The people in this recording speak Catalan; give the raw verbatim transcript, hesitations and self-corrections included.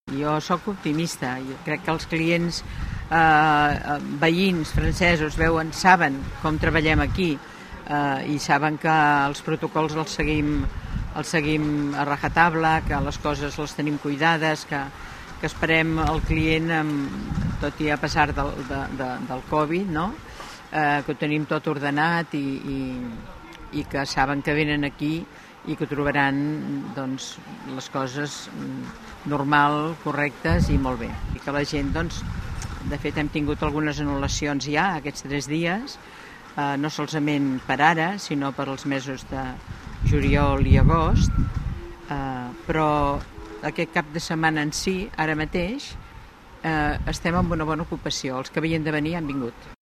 Jo sóc optimista. Jo crec que els clients eh, veïns francesos veuen, saben com treballem aquí eh, i saben que els protocols els seguim, els seguim a rajatabla, que les coses les tenim cuidades, que, que esperem el client, amb, tot i a passar del, de, de, del Covid, no? eh, que ho tenim tot ordenat i, i, i que saben que venen aquí i que trobaran doncs, les coses normal, correctes i molt bé. I que la gent, doncs, de fet, hem tingut algunes anul·lacions ja aquests tres dies, eh, no solament per ara, sinó per als mesos de juliol i agost, eh, però aquest cap de setmana en si, ara mateix, eh, estem amb una bona ocupació. Els que havien de venir han vingut.